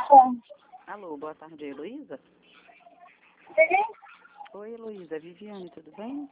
Alô, boa tarde, Heloísa? Sim. Oi, Heloísa, Viviane, tudo bem?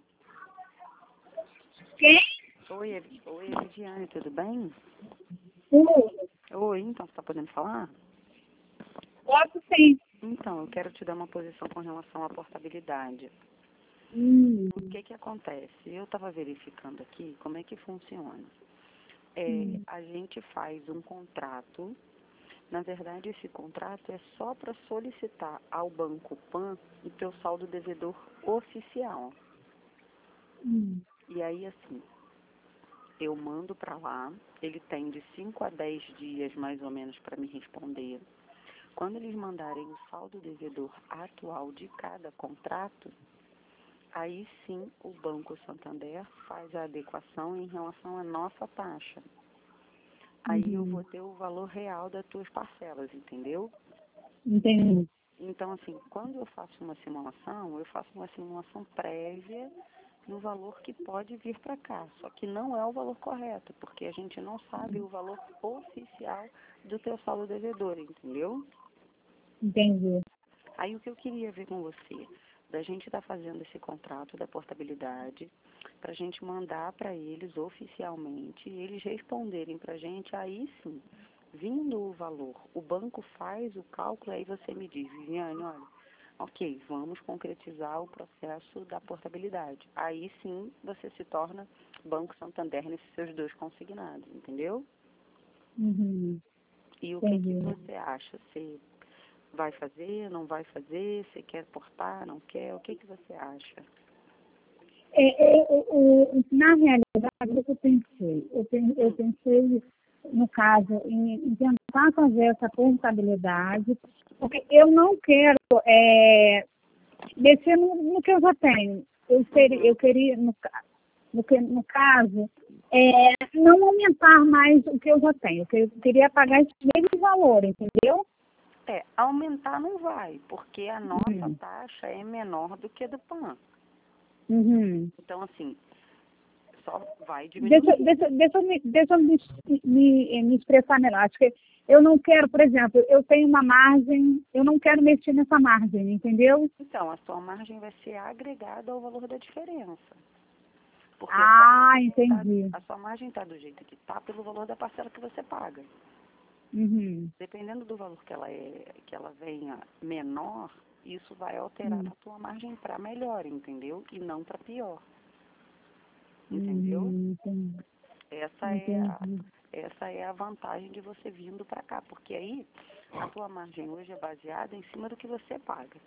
Quem? Oi, Viviane, tudo bem? Sim. Oi, então, você está podendo falar? Posso sim. Então, eu quero te dar uma posição com relação à portabilidade. O que acontece? Eu estava verificando aqui como é que funciona. A gente faz um contrato. Na verdade, esse contrato é só para solicitar ao Banco Pan o teu saldo devedor oficial. E aí, assim, eu mando para lá, ele tem de 5 a 10 dias, mais ou menos, para me responder. Quando eles mandarem o saldo devedor atual de cada contrato, aí sim o Banco Santander faz a adequação em relação à nossa taxa. Aí eu vou ter o valor real das tuas parcelas, entendeu? Entendi. Então, assim, quando eu faço uma simulação prévia no valor que pode vir para cá. Só que não é o valor correto, porque a gente não sabe o valor oficial do teu saldo devedor, entendeu? Entendi. Aí o que eu queria ver com você, da gente estar fazendo esse contrato da portabilidade, para a gente mandar para eles oficialmente, e eles responderem para a gente, aí sim, vindo o valor, o banco faz o cálculo, aí você me diz, Viviane, olha, ok, vamos concretizar o processo da portabilidade. Aí sim você se torna Banco Santander nesses seus dois consignados, entendeu? E o que Entendi. você acha? Você vai fazer, não vai fazer? Você quer portar, não quer? O que você acha? Na realidade, o que eu pensei? Eu pensei, no caso, em tentar fazer essa portabilidade, porque eu não quero mexer no que eu já tenho. Eu queria, no caso, não aumentar mais o que eu já tenho. Eu queria pagar esse mesmo valor, entendeu? Aumentar não vai, porque a nossa taxa é menor do que a do PAN. Então, assim, só vai diminuir. Deixa eu me expressar melhor. Acho que eu não quero, por exemplo, eu tenho uma margem, eu não quero mexer nessa margem, entendeu? Então, a sua margem vai ser agregada ao valor da diferença. Porque entendi. a sua margem está do jeito que está pelo valor da parcela que você paga. Dependendo do valor que ela venha menor, isso vai alterar a tua margem para melhor, entendeu? E não para pior. Entendeu? Entendi. Essa é a vantagem de você vindo para cá, porque aí a tua margem hoje é baseada em cima do que você paga.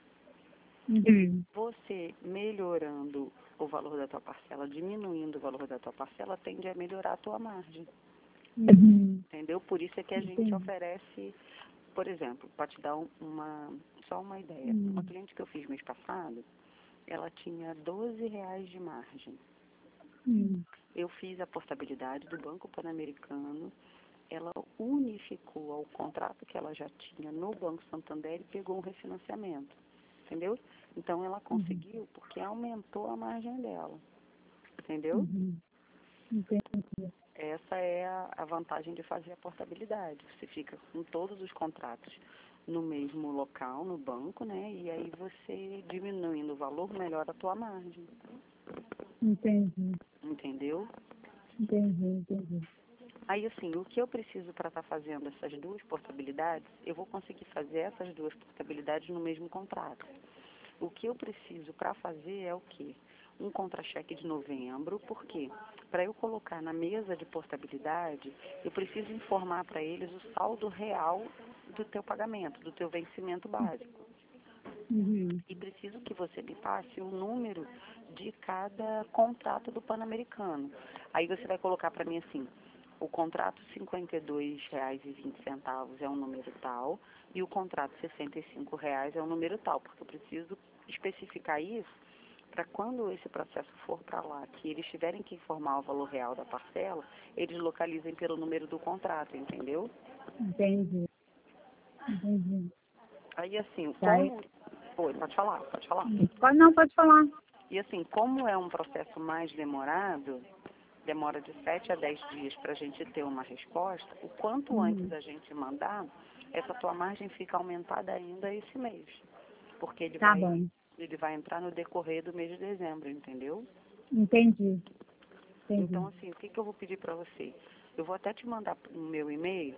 Você melhorando o valor da tua parcela, diminuindo o valor da tua parcela, tende a melhorar a tua margem. Entendeu? Por isso é que a gente oferece, por exemplo, para te dar só uma ideia. Uma cliente que eu fiz mês passado, ela tinha R$ 12 de margem. Eu fiz a portabilidade do Banco Pan-Americano, ela unificou ao contrato que ela já tinha no Banco Santander e pegou um refinanciamento, entendeu? Então, ela conseguiu porque aumentou a margem dela, entendeu? Essa é a vantagem de fazer a portabilidade. Você fica com todos os contratos no mesmo local, no banco, né? E aí você, diminuindo o valor, melhora a tua margem. Entendeu? Entendi. Aí, assim, o que eu preciso para estar fazendo essas duas portabilidades, eu vou conseguir fazer essas duas portabilidades no mesmo contrato. O que eu preciso para fazer é o quê? Um contra-cheque de novembro, por quê? Para eu colocar na mesa de portabilidade, eu preciso informar para eles o saldo real do teu pagamento, do teu vencimento básico. E preciso que você me passe o número de cada contrato do Pan-Americano. Aí você vai colocar para mim assim, o contrato R$ 52,20 é um número tal e o contrato R$ 65 é um número tal, porque eu preciso especificar isso para quando esse processo for para lá, que eles tiverem que informar o valor real da parcela, eles localizem pelo número do contrato, entendeu? Entendi. Aí assim, Tá. Oi, pode falar. Pode falar. E assim, como é um processo mais demorado, demora de 7 a 10 dias para a gente ter uma resposta, o quanto antes a gente mandar, essa tua margem fica aumentada ainda esse mês. Porque ele vai entrar no decorrer do mês de dezembro, entendeu? Entendi. Então, assim, o que eu vou pedir para você? Eu vou até te mandar no meu e-mail,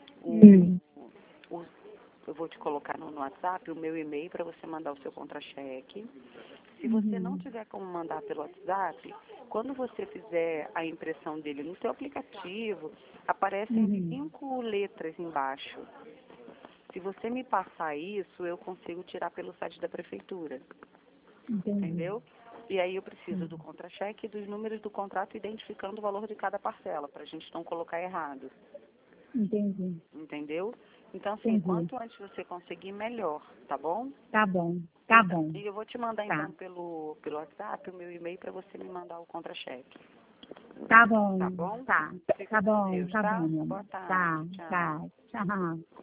eu vou te colocar no WhatsApp o meu e-mail para você mandar o seu contra-cheque. Se você não tiver como mandar pelo WhatsApp, quando você fizer a impressão dele no seu aplicativo, aparecem 5 letras embaixo. Se você me passar isso, eu consigo tirar pelo site da prefeitura. Entendeu? E aí eu preciso do contra-cheque e dos números do contrato identificando o valor de cada parcela, para a gente não colocar errado. Entendi. Entendeu? Então, assim, quanto antes você conseguir, melhor, tá bom? Tá bom. E eu vou te mandar, então, pelo WhatsApp, o meu e-mail, para você me mandar o contra-cheque. Tá bom. Tá bom? Tá bom, Deus, tá bom. Boa tarde. Tá. Tchau.